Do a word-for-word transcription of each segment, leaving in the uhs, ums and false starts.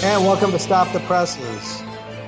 And welcome to Stop the Presses.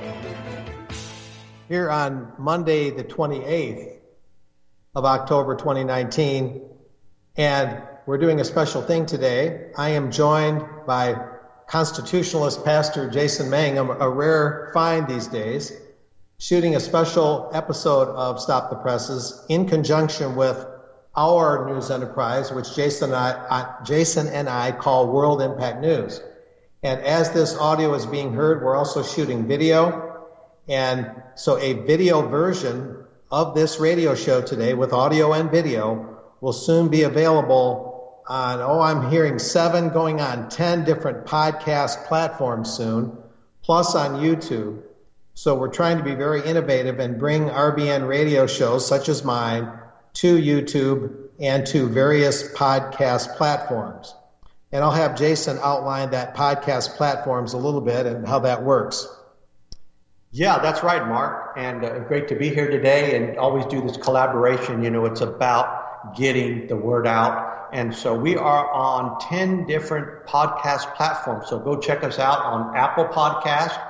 Here on Monday, the twenty-eighth of October, twenty nineteen. And we're doing a special thing today. I am joined by constitutionalist Pastor Jason Mangum, a rare find these days, shooting a special episode of Stop the Presses in conjunction with our news enterprise, which Jason and I, uh, Jason and I call World Impact News. And as this audio is being heard, we're also shooting video. And so a video version of this radio show today with audio and video will soon be available on, oh, I'm hearing seven going on ten different podcast platforms soon, plus on YouTube. So we're trying to be very innovative and bring R B N radio shows such as mine to YouTube and to various podcast platforms. And I'll have Jason outline that podcast platforms a little bit and how that works. Yeah, that's right, Mark. And uh, great to be here today and always do this collaboration. You know, it's about getting the word out. And so we are on ten different podcast platforms. So go check us out on Apple Podcast,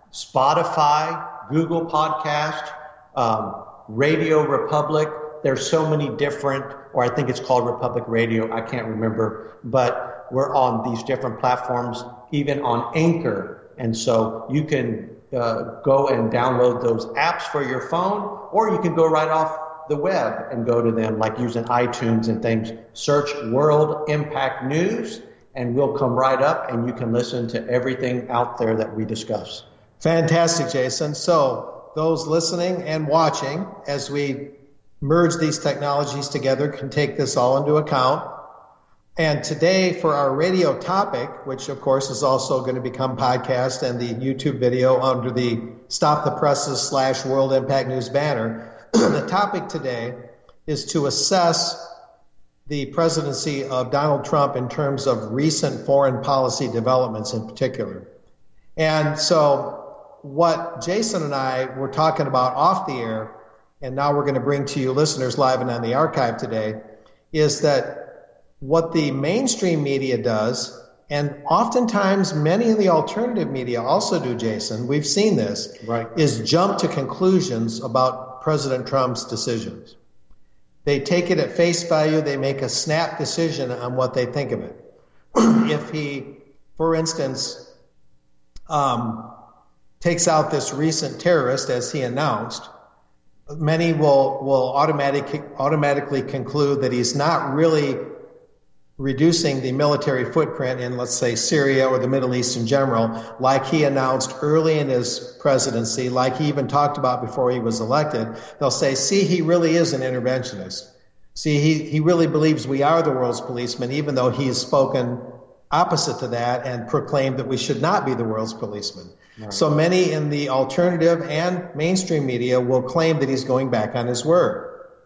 Spotify, Google Podcast, um, Radio Republic. There's so many different, or I think it's called Republic Radio. I can't remember, but we're on these different platforms, even on Anchor. And so you can uh, go and download those apps for your phone, or you can go right off the web and go to them, like using iTunes and things. Search World Impact News, and we'll come right up, and you can listen to everything out there that we discuss. Fantastic, Jason. So those listening and watching, as we merge these technologies together, can take this all into account. And today for our radio topic, which of course is also going to become podcast and the YouTube video under the Stop the Presses slash World Impact News banner, the topic today is to assess the presidency of Donald Trump in terms of recent foreign policy developments in particular. And so what Jason and I were talking about off the air, and now we're going to bring to you listeners live and on the archive today, is that what the mainstream media does, and oftentimes many in the alternative media also do, Jason, we've seen this, right, is jump to conclusions about President Trump's decisions. They take it at face value. They make a snap decision on what they think of it. If he, for instance, um, takes out this recent terrorist, as he announced, many will, will automatic, automatically conclude that he's not really reducing the military footprint in, let's say, Syria or the Middle East in general, like he announced early in his presidency, like he even talked about before he was elected. They'll say, see, he really is an interventionist. See, he, he really believes we are the world's policeman, even though he has spoken opposite to that and proclaimed that we should not be the world's policeman. Right. So many in the alternative and mainstream media will claim that he's going back on his word.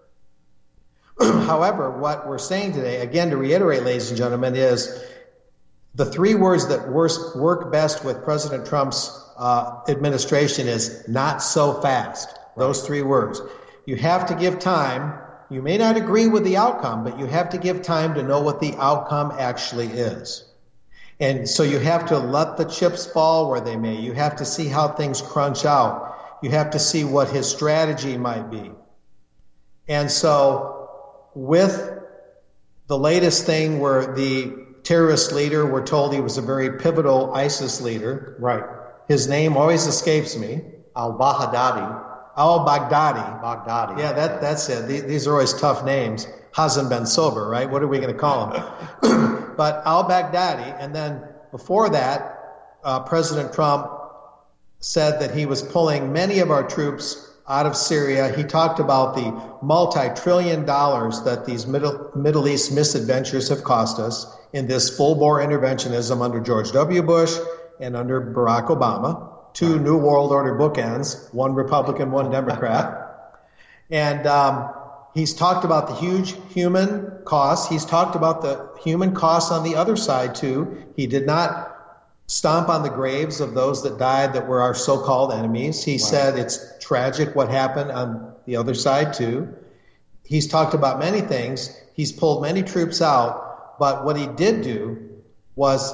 However, what we're saying today, again, to reiterate, ladies and gentlemen, is the three words that work best with President Trump's uh, administration is not so fast. Right. Those three words. You have to give time. You may not agree with the outcome, but you have to give time to know what the outcome actually is. And so you have to let the chips fall where they may. You have to see how things crunch out. You have to see what his strategy might be. And so with the latest thing where the terrorist leader, we're told he was a very pivotal ISIS leader. Right. His name always escapes me. Al-Baghdadi. Al-Baghdadi. Baghdadi. Yeah, that, that's it. These are always tough names. Hasn't been sober, right? What are we going to call him? But al-Baghdadi, and then before that, uh, President Trump said that he was pulling many of our troops out of Syria. He talked about the multi-trillion dollars that these Middle, Middle East misadventures have cost us in this full-bore interventionism under George W. Bush and under Barack Obama. Two New World Order bookends, one Republican, one Democrat. And um, he's talked about the huge human costs. He's talked about the human costs on the other side, too. He did not stomp on the graves of those that died that were our so-called enemies. He wow. said it's tragic what happened on the other side, too. He's talked about many things. He's pulled many troops out. But what he did do was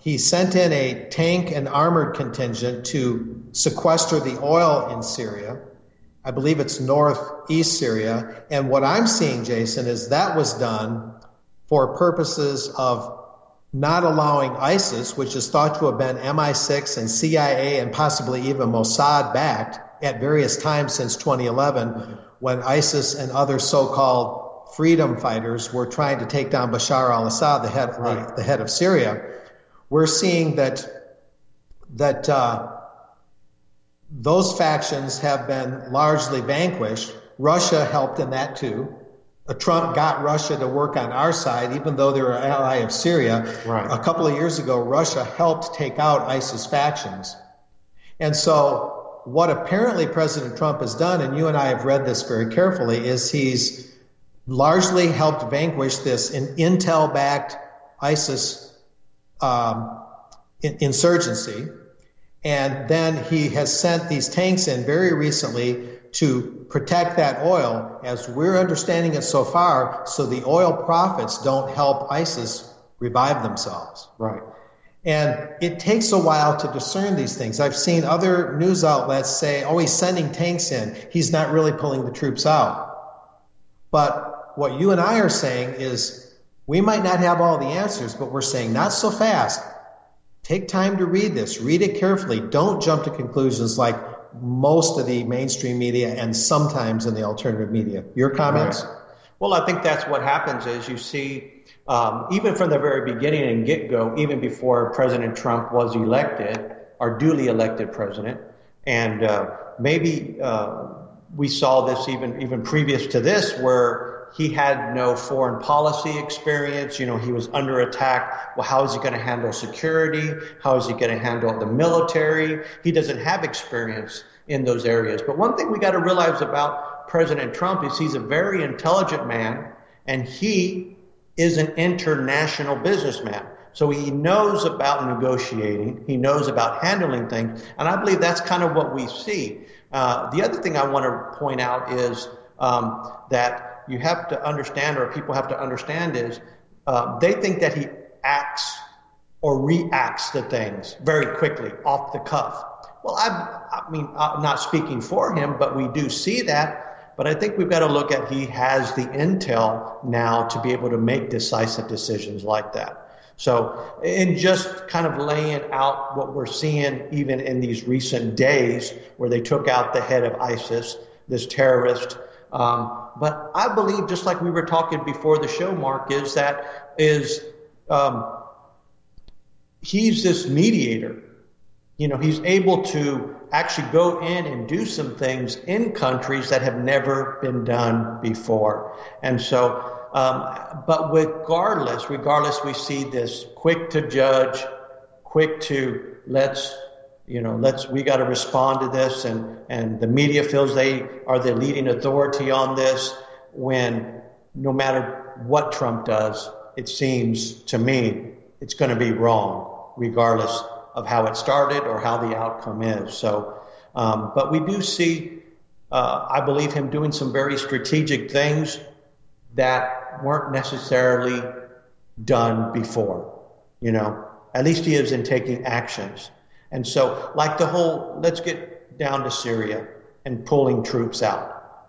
he sent in a tank and armored contingent to sequester the oil in Syria. I believe it's northeast Syria. And what I'm seeing, Jason, is that was done for purposes of not allowing ISIS, which is thought to have been M I six and C I A and possibly even Mossad backed at various times since twenty eleven, when ISIS and other so-called freedom fighters were trying to take down Bashar al-Assad, the head, right. the, the head of Syria. We're seeing that that uh, those factions have been largely vanquished. Russia helped in that too. Uh, Trump got Russia to work on our side, even though they're an ally of Syria. Right. A couple of years ago, Russia helped take out ISIS factions. And so what apparently President Trump has done, and you and I have read this very carefully, is he's largely helped vanquish this in intel-backed ISIS um, in- insurgency. And then he has sent these tanks in very recently to protect that oil, as we're understanding it so far, so the oil profits don't help ISIS revive themselves. Right. And it takes a while to discern these things. I've seen other news outlets say, oh, he's sending tanks in. He's not really pulling the troops out. But what you and I are saying is we might not have all the answers, but we're saying not so fast. Take time to read this. Read it carefully. Don't jump to conclusions like most of the mainstream media and sometimes in the alternative media. Your comments? Right. Well, I think that's what happens is you see, um, even from the very beginning and get-go, even before President Trump was elected, or duly elected president, and uh, maybe uh, we saw this even even previous to this, where he had no foreign policy experience. You know, he was under attack. Well, how is he going to handle security? How is he going to handle the military? He doesn't have experience in those areas. But one thing we got to realize about President Trump is he's a very intelligent man, and he is an international businessman. So he knows about negotiating. He knows about handling things. And I believe that's kind of what we see. Uh, the other thing I want to point out is um, that you have to understand, or people have to understand, is uh, they think that he acts or reacts to things very quickly, off the cuff. Well, I, I mean, I'm not speaking for him, but we do see that. But I think we've got to look at he has the intel now to be able to make decisive decisions like that. So in just kind of laying out what we're seeing even in these recent days where they took out the head of ISIS, this terrorist. Um, but I believe, just like we were talking before the show, Mark, is that is um, he's this mediator. You know, he's able to actually go in and do some things in countries that have never been done before. And so Um, but regardless, regardless, we see this quick to judge, quick to let's, you know, let's, we got to respond to this. And, and the media feels they are the leading authority on this, when no matter what Trump does, it seems to me it's going to be wrong, regardless of how it started or how the outcome is. So, um, but we do see, uh, I believe, him doing some very strategic things that weren't necessarily done before, you know, at least he is in taking actions. And so like the whole, let's get down to Syria and pulling troops out.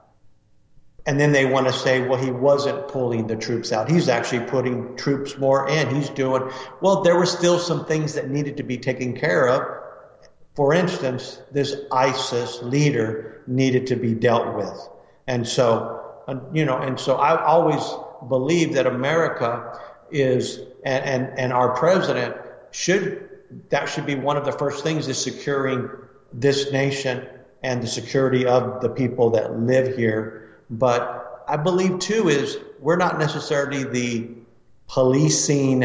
And then they want to say, well, he wasn't pulling the troops out. He's actually putting troops more in. He's doing, well, there were still some things that needed to be taken care of. For instance, this ISIS leader needed to be dealt with. And so, you know, and so I always believe that America is, and, and, and our president should, that should be one of the first things, is securing this nation and the security of the people that live here. But I believe too is we're not necessarily the policing,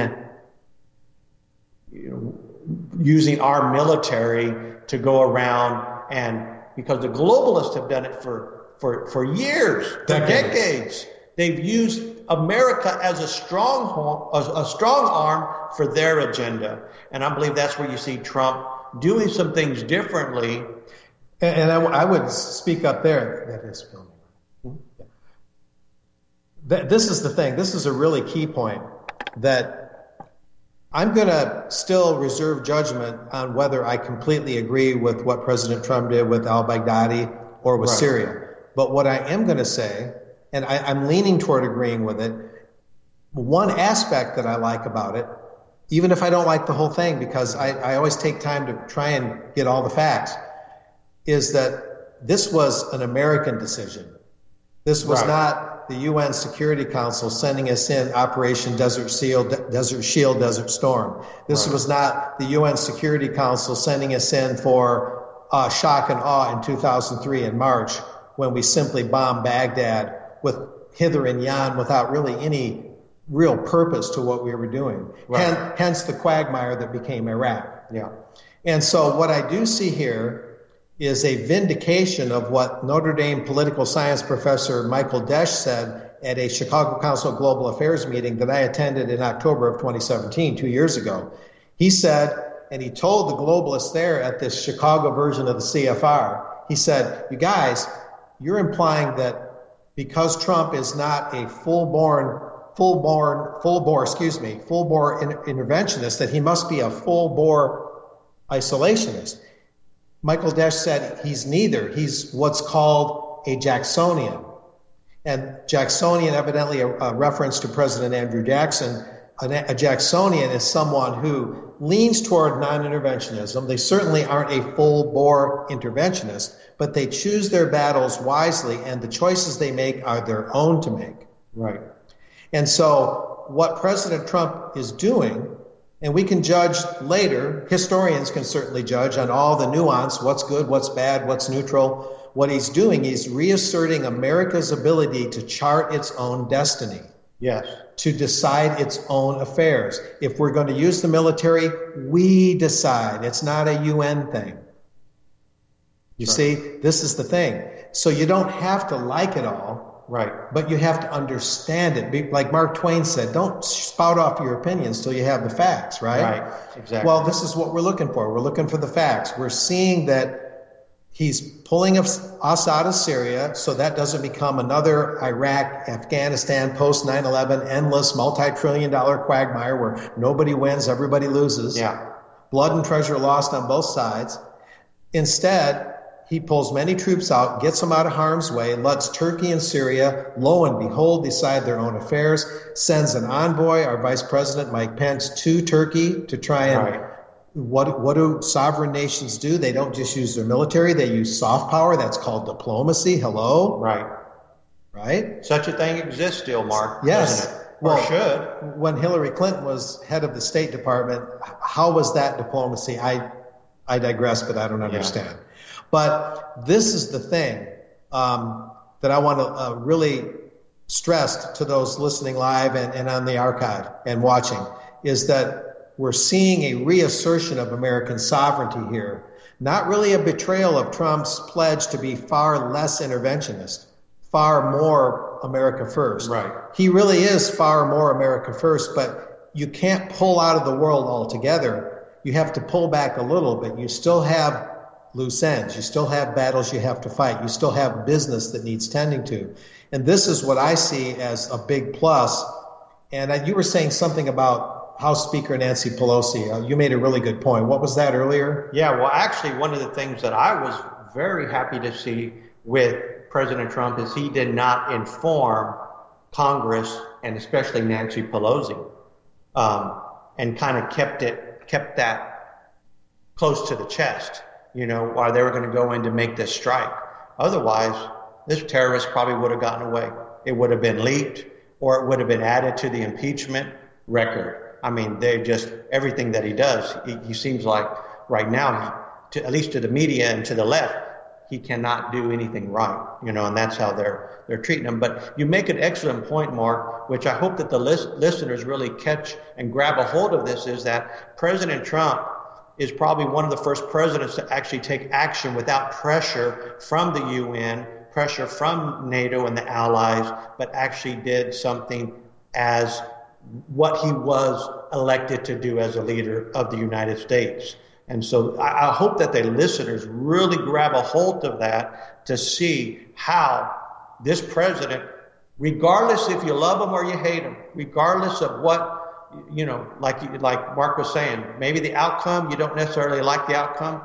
you know, using our military to go around, and because the globalists have done it for For, for years, for decades. decades, they've used America as a strong, a, a strong arm for their agenda. And I believe that's where you see Trump doing some things differently. And, and I, I would speak up there. That is filming. Mm-hmm. Yeah. This is the thing. This is a really key point, that I'm going to still reserve judgment on whether I completely agree with what President Trump did with al-Baghdadi or with Right. Syria. But what I am going to say, and I, I'm leaning toward agreeing with it, one aspect that I like about it, even if I don't like the whole thing, because I, I always take time to try and get all the facts, is that this was an American decision. This was Right. not the U N Security Council sending us in Operation Desert Shield, Desert Shield, Desert Storm. This Right. was not the U N Security Council sending us in for uh, shock and awe in two thousand three in March, when we simply bombed Baghdad with hither and yon without really any real purpose to what we were doing. Right. Hen- hence the quagmire that became Iraq. Yeah. And so what I do see here is a vindication of what Notre Dame political science professor Michael Desch said at a Chicago Council of Global Affairs meeting that I attended in October of twenty seventeen, two years ago. He said, and he told the globalists there at this Chicago version of the C F R, he said, you guys, you're implying that because Trump is not a full-born, full-born, full-bore, excuse me, full-bore in- interventionist, that he must be a full-bore isolationist. Michael Desch said he's neither. He's what's called a Jacksonian. And Jacksonian, evidently a, a reference to President Andrew Jackson. A, a Jacksonian is someone who leans toward non-interventionism. They certainly aren't a full-bore interventionist, but they choose their battles wisely, and the choices they make are their own to make. Right. And so what President Trump is doing, and we can judge later, historians can certainly judge on all the nuance, what's good, what's bad, what's neutral. What he's doing is reasserting America's ability to chart its own destiny, Yes. to decide its own affairs. If we're going to use the military, we decide. It's not a U N thing. You Right. see, this is the thing. So you don't have to like it all. Right. But you have to understand it. Be- Like Mark Twain said, don't spout off your opinions till you have the facts, right? Right. Exactly. Well, this is what we're looking for. We're looking for the facts. We're seeing that he's pulling us us out of Syria so that doesn't become another Iraq, Afghanistan, post nine eleven, endless multi-trillion dollar quagmire where nobody wins, everybody loses. yeah. Blood and treasure lost on both sides. Instead, he pulls many troops out, gets them out of harm's way, lets Turkey and Syria, lo and behold, decide their own affairs, sends an envoy, our Vice President Mike Pence, to Turkey to try and Right. what what do sovereign nations do? They don't just use their military, they use soft power. That's called diplomacy. Hello? Right. Right? Such a thing exists still, Mark. Yes. Doesn't it? Or Well, should. When Hillary Clinton was head of the State Department, how was that diplomacy? I I digress, but I don't understand. But this is the thing um, that I want to uh, really stress to those listening live and, and on the archive and watching, is that we're seeing a reassertion of American sovereignty here, not really a betrayal of Trump's pledge to be far less interventionist, far more America first. Right. He really is far more America first, but you can't pull out of the world altogether. You have to pull back a little bit. You still have loose ends. You still have battles you have to fight. You still have business that needs tending to. And this is what I see as a big plus. And uh, you were saying something about House Speaker Nancy Pelosi. Uh, you made a really good point. What was that earlier? Yeah, well, actually, one of the things that I was very happy to see with President Trump is he did not inform Congress and especially Nancy Pelosi, um, and kind of kept it, kept that close to the chest, you know, while they were going to go in to make this strike. Otherwise, this terrorist probably would have gotten away. It would have been leaked, or it would have been added to the impeachment record. I mean, they just, everything that he does, he, he seems like right now, to, at least to the media and to the left, he cannot do anything right, you know, and that's how they're they're treating him. But you make an excellent point, Mark, which I hope that the lis- listeners really catch and grab a hold of this, is that President Trump is probably one of the first presidents to actually take action without pressure from the U N, pressure from NATO and the allies, but actually did something as what he was elected to do as a leader of the United States. And so I, I hope that the listeners really grab a hold of that to see how this president, regardless if you love him or you hate him, regardless of what you know, like like Mark was saying, maybe the outcome, you don't necessarily like the outcome,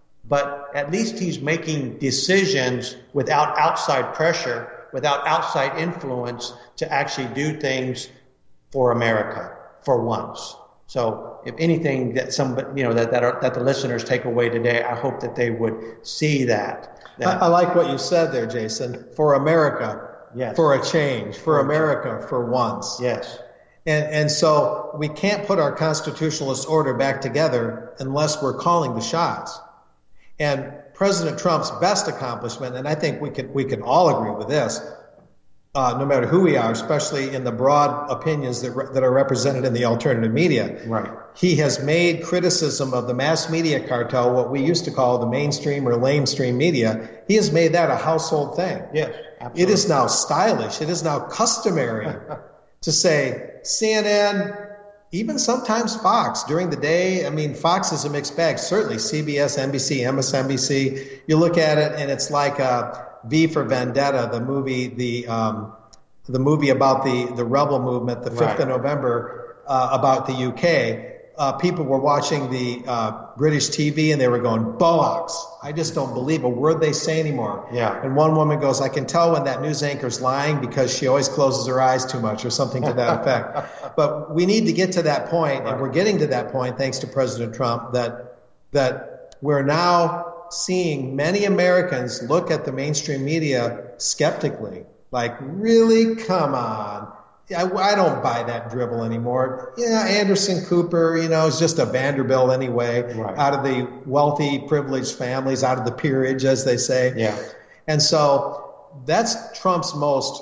but at least he's making decisions without outside pressure, without outside influence to actually do things for America for once. So if anything that some, you know, that that, are, that the listeners take away today, I hope that they would see that. that I, I like what you said there, Jason. For America, yes. For a change, for America, for once. Yes. And, and so we can't put our constitutionalist order back together unless we're calling the shots. And President Trump's best accomplishment, and I think we could we can all agree with this, uh, no matter who we are, especially in the broad opinions that re- that are represented in the alternative media. Right. He has made criticism of the mass media cartel, what we used to call the mainstream or lamestream media, he has made that a household thing. Yes, absolutely. It is now stylish. It is now customary to say C N N, even sometimes Fox during the day. I mean, Fox is a mixed bag. Certainly C B S, N B C, M S N B C. You look at it and it's like uh, V for Vendetta, the movie, the um, the movie about the, the rebel movement, the fifth Right. of November, uh, about the U K. Uh, people were watching the uh, British T V and they were going, bollocks. I just don't believe a word they say anymore. Yeah. And one woman goes, I can tell when that news anchor's lying because she always closes her eyes too much or something to that effect. But we need to get to that point, and we're getting to that point thanks to President Trump, that that we're now seeing many Americans look at the mainstream media skeptically. Like, really? Come on. I, I don't buy that dribble anymore. Yeah, Anderson Cooper, you know, is just a Vanderbilt anyway, Right. out of the wealthy, privileged families, out of the peerage, as they say. Yeah. And so that's Trump's most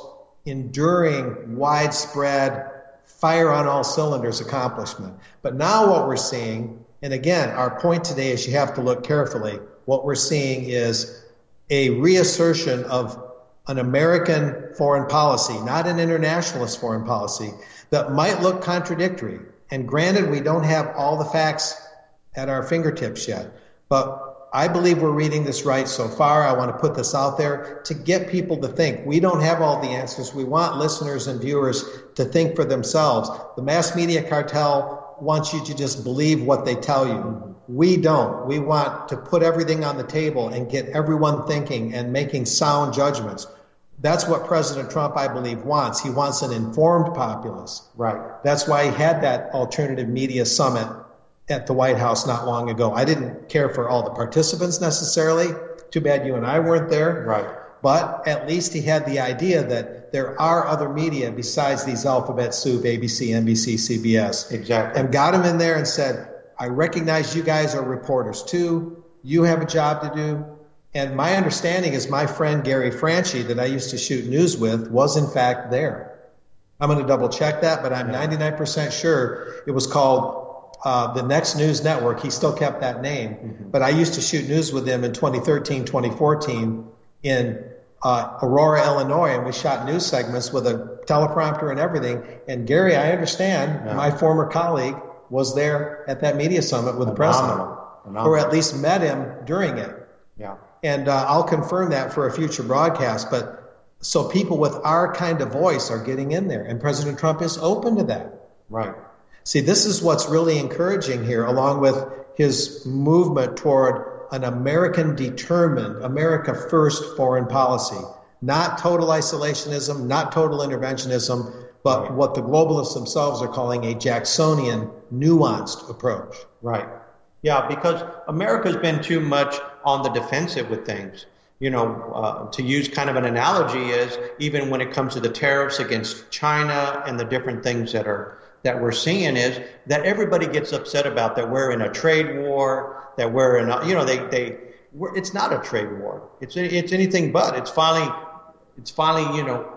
enduring, widespread, fire on all cylinders accomplishment. But now what we're seeing, and again, our point today is you have to look carefully. What we're seeing is a reassertion of an American foreign policy, not an internationalist foreign policy, that might look contradictory. And granted, we don't have all the facts at our fingertips yet, but I believe we're reading this right so far. I want to put this out there to get people to think. We don't have all the answers. We want listeners and viewers to think for themselves. The mass media cartel wants you to just believe what they tell you. We don't. We want to put everything on the table and get everyone thinking and making sound judgments. That's what President Trump, I believe, wants. He wants an informed populace. Right. That's why he had that alternative media summit at the White House not long ago. I didn't care for all the participants necessarily. Too bad you and I weren't there. Right. But at least he had the idea that there are other media besides these alphabet soup, A B C, N B C, C B S. Exactly. And got him in there and said, I recognize you guys are reporters too. You have a job to do. And my understanding is my friend Gary Franchi that I used to shoot news with was in fact there. I'm going to double check that, but I'm ninety-nine percent sure it was called uh, the Next News Network. He still kept that name. Mm-hmm. But I used to shoot news with him in twenty thirteen, twenty fourteen in uh, Aurora, Illinois, and we shot news segments with a teleprompter and everything. And Gary, I understand, yeah. my former colleague, was there at that media summit with the president, Phenomenal. or at least met him during it. Yeah. And uh, I'll confirm that for a future broadcast. But so people with our kind of voice are getting in there, and President Trump is open to that. Right. See, this is what's really encouraging here, along with his movement toward an American determined, America first foreign policy, not total isolationism, not total interventionism, but right. what the globalists themselves are calling a Jacksonian, nuanced approach. Right. Yeah, because America's been too much on the defensive with things. You know, uh, to use kind of an analogy is even when it comes to the tariffs against China and the different things that are that we're seeing is that everybody gets upset about that we're in a trade war, that we're in a, you know, they, they, we're, it's not a trade war. It's, it's anything but. It's finally, it's finally, you know,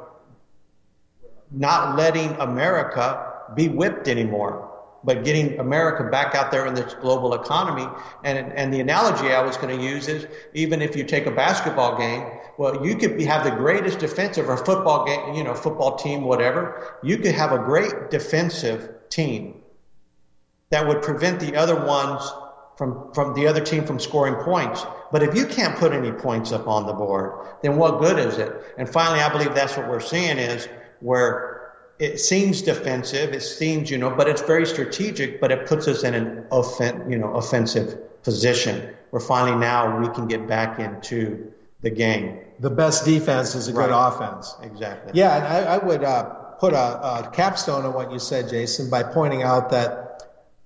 not letting America be whipped anymore, but getting America back out there in this global economy. And and the analogy I was going to use is even if you take a basketball game, well, you could be, have the greatest defensive or football game, you know, football team, whatever. You could have a great defensive team that would prevent the other ones from, from the other team from scoring points. But if you can't put any points up on the board, then what good is it? And finally, I believe that's what we're seeing is where it seems defensive. It seems, you know, but it's very strategic, but it puts us in an offen, you know, offensive position where finally now we can get back into the game. The best defense is a good Right. offense. Exactly. Yeah, and I, I would uh, put a, a capstone on what you said, Jason, by pointing out that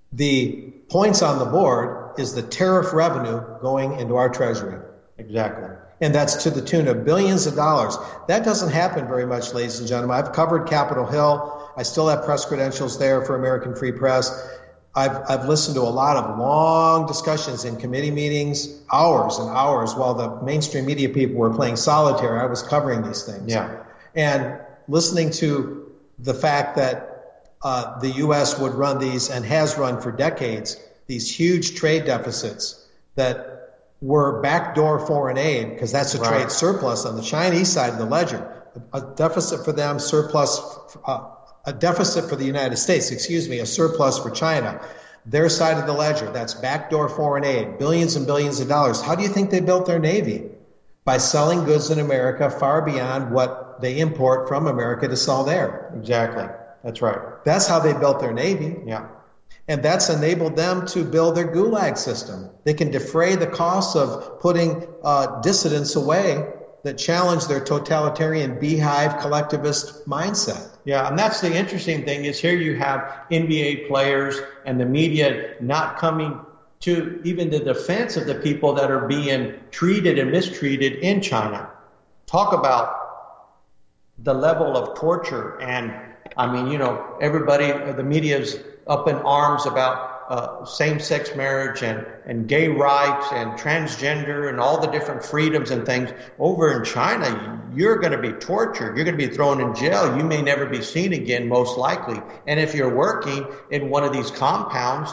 the points on the board is the tariff revenue going into our treasury. Exactly. And that's to the tune of billions of dollars. That doesn't happen very much, ladies and gentlemen. I've covered Capitol Hill. I still have press credentials there for American Free Press. I've, I've listened to a lot of long discussions in committee meetings, hours and hours, while the mainstream media people were playing solitaire. I was covering these things. Yeah. And listening to the fact that uh, the U S would run these and has run for decades, these huge trade deficits that were backdoor foreign aid, because that's a Right. trade surplus on the Chinese side of the ledger. A deficit for them, surplus, uh, a deficit for the United States, excuse me, a surplus for China. Their side of the ledger, that's backdoor foreign aid, billions and billions of dollars. How do you think they built their Navy? By selling goods in America far beyond what they import from America to sell there. Exactly. That's right. That's how they built their Navy. Yeah. And that's enabled them to build their gulag system. They can defray the costs of putting uh, dissidents away that challenge their totalitarian beehive collectivist mindset. Yeah, and that's the interesting thing is here you have N B A players and the media not coming to even the defense of the people that are being treated and mistreated in China. Talk about the level of torture. And I mean, you know, everybody, the media's up in arms about uh, same-sex marriage and, and gay rights and transgender and all the different freedoms and things. Over in China, you're going to be tortured. You're going to be thrown in jail. You may never be seen again, most likely. And if you're working in one of these compounds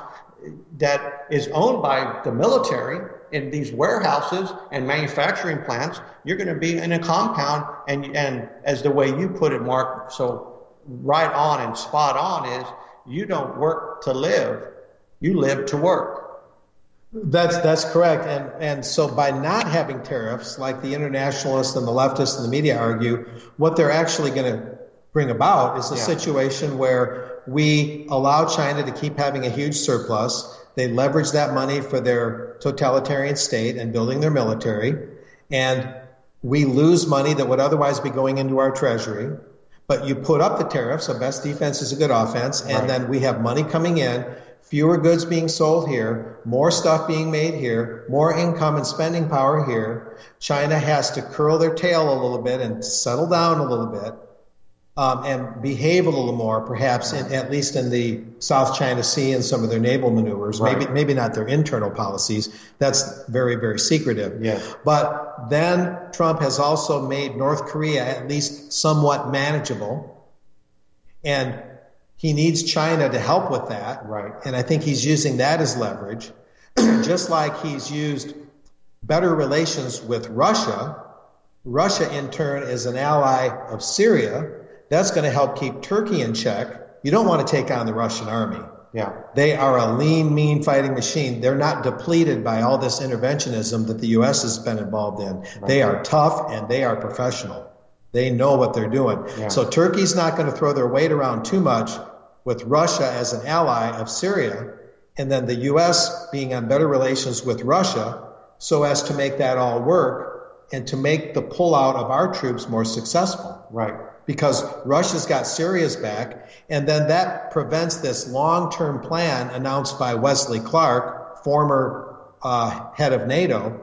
that is owned by the military, in these warehouses and manufacturing plants, you're going to be in a compound. And, and as the way you put it, Mark, so right on and spot on is, you don't work to live, you live to work. That's that's correct. And and so by not having tariffs, like the internationalists and the leftists and the media argue, what they're actually going to bring about is a Yeah. situation where we allow China to keep having a huge surplus. They leverage that money for their totalitarian state and building their military. And we lose money that would otherwise be going into our treasury. But you put up the tariffs, so best defense is a good offense, and Right. then we have money coming in, fewer goods being sold here, more stuff being made here, more income and spending power here. China has to curl their tail a little bit and settle down a little bit um, and behave a little more, perhaps, in, at least in the South China Sea and some of their naval maneuvers. Right. Maybe maybe not their internal policies. That's very, very secretive. Yes. But then Trump has also made North Korea at least somewhat manageable. And he needs China to help with that. Right. And I think he's using that as leverage, just like he's used better relations with Russia. Russia, in turn, is an ally of Syria. That's going to help keep Turkey in check. You don't want to take on the Russian army. Yeah. They are a lean, mean fighting machine. They're not depleted by all this interventionism that the U S has been involved in. Right. They are tough and they are professional. They know what they're doing. Yeah. So Turkey's not going to throw their weight around too much with Russia as an ally of Syria, and then the U S being on better relations with Russia so as to make that all work and to make the pullout of our troops more successful. Right. Because Russia's got Syria's back, and then that prevents this long-term plan announced by Wesley Clark, former uh, head of NATO,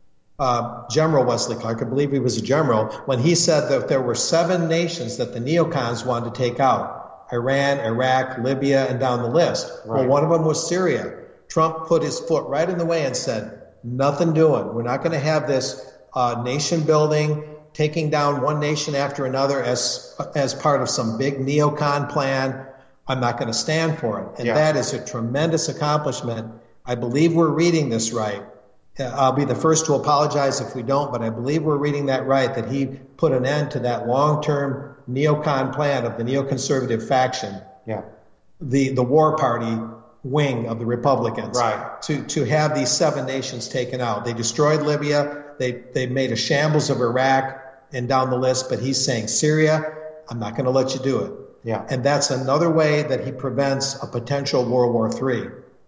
uh, General Wesley Clark, I believe he was a general, when he said that there were seven nations that the neocons wanted to take out: Iran, Iraq, Libya, and down the list. Right. Well, one of them was Syria. Trump put his foot right in the way and said, nothing doing. We're not going to have this uh, nation building, taking down one nation after another as as part of some big neocon plan. I'm not going to stand for it. And Yeah. that is a tremendous accomplishment. I believe we're reading this right. Uh, I'll be the first to apologize if we don't, but I believe we're reading that right, that he put an end to that long-term neocon plan of the neoconservative faction, Yeah. the, the war party wing of the Republicans, Right. to, to have these seven nations taken out. They destroyed Libya. They, they made a shambles of Iraq and down the list, but he's saying, Syria, I'm not going to let you do it. Yeah. And that's another way that he prevents a potential World War Three.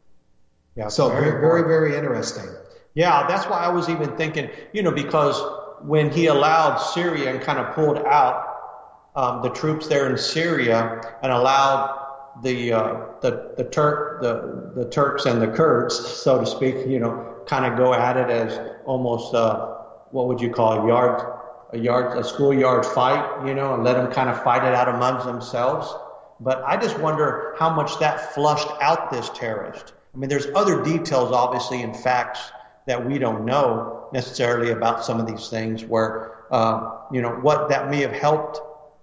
Yeah. So very, very, very interesting. Yeah, that's why I was even thinking, you know, because when he allowed Syria and kind of pulled out um, the troops there in Syria and allowed the uh, the the Turk the the Turks and the Kurds, so to speak, you know, kind of go at it as almost uh, what would you call a yard a yard a schoolyard fight, you know, and let them kind of fight it out amongst themselves. But I just wonder how much that flushed out this terrorist. I mean, there's other details, obviously, and facts that we don't know necessarily about some of these things where, uh, you know, what that may have helped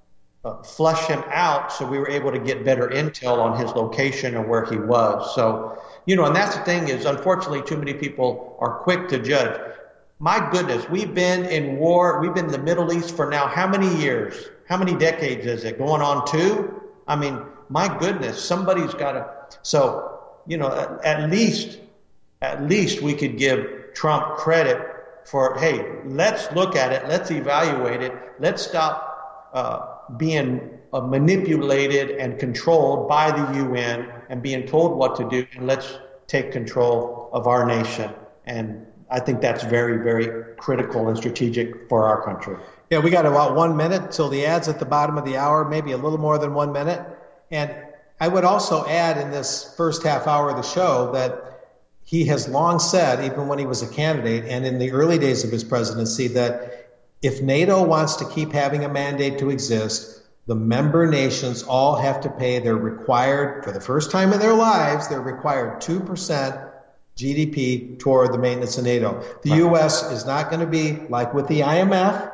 uh, flush him out so we were able to get better intel on his location and where he was. So, you know, and that's the thing is, unfortunately, too many people are quick to judge. My goodness, we've been in war. We've been in the Middle East for now how many years? How many decades is it? Going on two? I mean, my goodness, somebody's got to. So, you know, at, at least, at least we could give Trump credit for, hey, let's look at it. Let's evaluate it. Let's stop uh, being uh, manipulated and controlled by the U N and being told what to do. And let's take control of our nation. And I think that's very, very critical and strategic for our country. Yeah, we got about one minute till the ads at the bottom of the hour, maybe a little more than one minute. And I would also add in this first half hour of the show that he has long said, even when he was a candidate and in the early days of his presidency, that if NATO wants to keep having a mandate to exist, the member nations all have to pay their required, for the first time in their lives, their required two percent G D P toward the maintenance of NATO. The right. U S is not going to be, like with the I M F,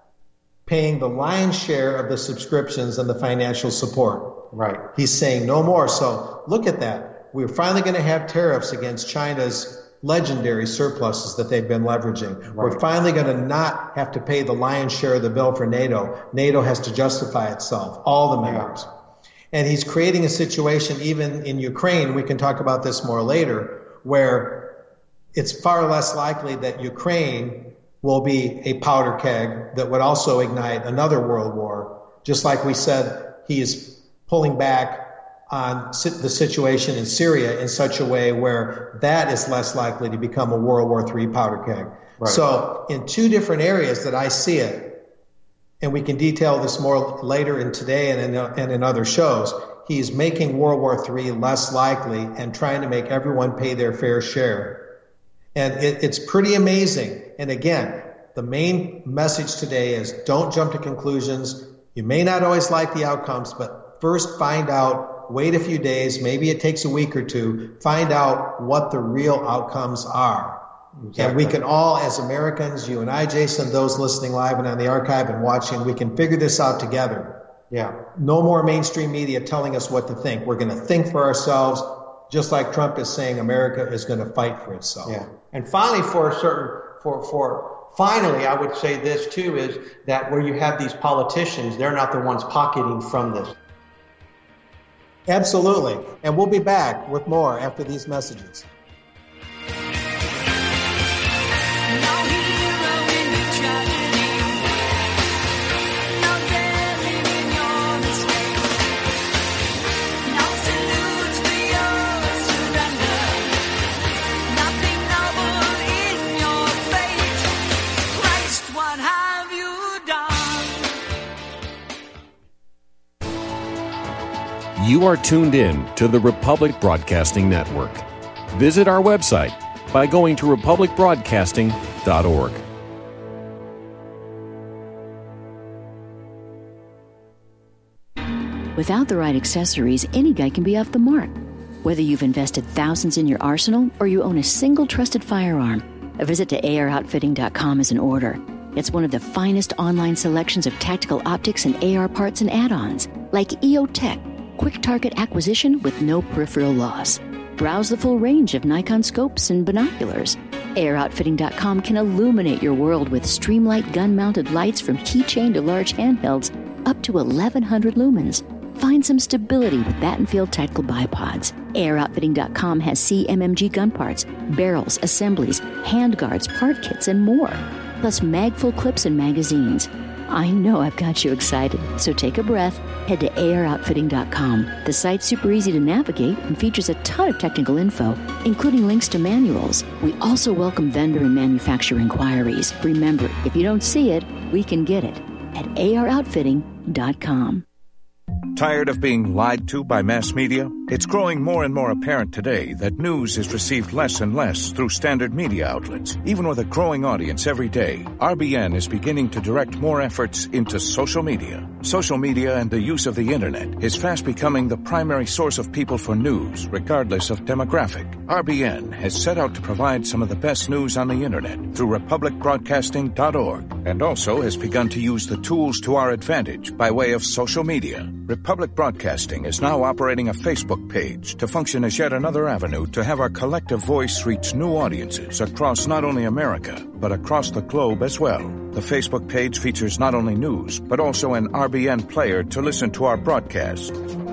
paying the lion's share of the subscriptions and the financial support. Right. He's saying no more. So look at that. We're finally going to have tariffs against China's legendary surpluses that they've been leveraging. Right. We're finally going to not have to pay the lion's share of the bill for NATO. NATO has to justify itself, all the members. Yeah. And he's creating a situation even in Ukraine, we can talk about this more later, where it's far less likely that Ukraine will be a powder keg that would also ignite another world war, just like we said he is pulling back on the situation in Syria in such a way where that is less likely to become a World War Three powder keg. Right. So in two different areas that I see it, and we can detail this more later in today and in, and in other shows, he's making World War Three less likely and trying to make everyone pay their fair share. And it, it's pretty amazing. And again, the main message today is don't jump to conclusions. You may not always like the outcomes, but first find out, wait a few days, maybe it takes a week or two, find out what the real outcomes are. Exactly. And we can all, as Americans, you and I, Jason, those listening live and on the archive and watching, we can figure this out together. Yeah. No more mainstream media telling us what to think. We're going to think for ourselves, just like Trump is saying America is going to fight for itself. Yeah. And finally, for a certain, for, for, finally, I would say this too, is that where you have these politicians, they're not the ones pocketing from this. Absolutely. And we'll be back with more after these messages. You are tuned in to the Republic Broadcasting Network. Visit our website by going to republic broadcasting dot org. Without the right accessories, any guy can be off the mark. Whether you've invested thousands in your arsenal or you own a single trusted firearm, a visit to A R outfitting dot com is in order. It's one of the finest online selections of tactical optics and A R parts and add-ons, like E O Tech, quick target acquisition with no peripheral loss. Browse the full range of Nikon scopes and binoculars. A R outfitting dot com can illuminate your world with Streamlight gun-mounted lights from keychain to large handhelds up to eleven hundred lumens. Find some stability with Battenfield tactical bipods. A R outfitting dot com has C M M G gun parts, barrels, assemblies, handguards, part kits, and more, plus mag-full clips and magazines. I know I've got you excited, so take a breath. Head to A R outfitting dot com. The site's super easy to navigate and features a ton of technical info, including links to manuals. We also welcome vendor and manufacturer inquiries. Remember, if you don't see it, we can get it at A R outfitting dot com. Tired of being lied to by mass media? It's growing more and more apparent today that news is received less and less through standard media outlets. Even with a growing audience every day, R B N is beginning to direct more efforts into social media. Social media and the use of the internet is fast becoming the primary source of people for news, regardless of demographic. R B N has set out to provide some of the best news on the internet through republic broadcasting dot org, and also has begun to use the tools to our advantage by way of social media. Republic Broadcasting is now operating a Facebook page to function as yet another avenue to have our collective voice reach new audiences across not only America, but across the globe as well. The Facebook page features not only news, but also an R B N player to listen to our broadcasts.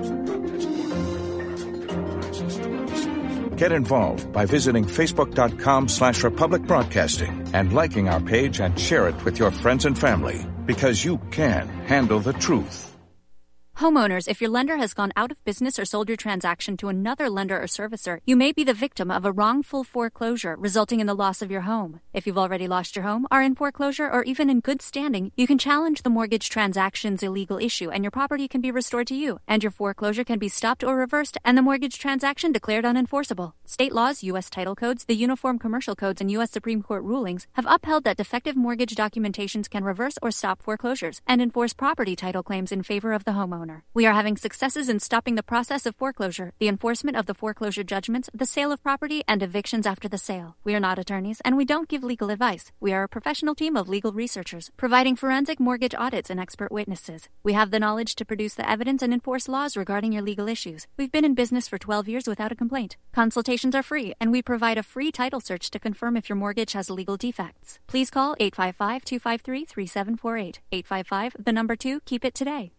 Get involved by visiting facebook.com slash Republic Broadcasting and liking our page and share it with your friends and family, because you can handle the truth. Homeowners, if your lender has gone out of business or sold your transaction to another lender or servicer, you may be the victim of a wrongful foreclosure resulting in the loss of your home. If you've already lost your home, are in foreclosure, or even in good standing, you can challenge the mortgage transaction's illegal issue and your property can be restored to you, and your foreclosure can be stopped or reversed and the mortgage transaction declared unenforceable. State laws, U S title codes, the Uniform Commercial Codes, and U S Supreme Court rulings have upheld that defective mortgage documentations can reverse or stop foreclosures and enforce property title claims in favor of the homeowner. We are having successes in stopping the process of foreclosure, the enforcement of the foreclosure judgments, the sale of property, and evictions after the sale. We are not attorneys, and we don't give legal advice. We are a professional team of legal researchers, providing forensic mortgage audits and expert witnesses. We have the knowledge to produce the evidence and enforce laws regarding your legal issues. We've been in business for twelve years without a complaint. Consultations are free, and we provide a free title search to confirm if your mortgage has legal defects. Please call eight five five, two five three, three seven four eight. eight five five, the number two, keep it today.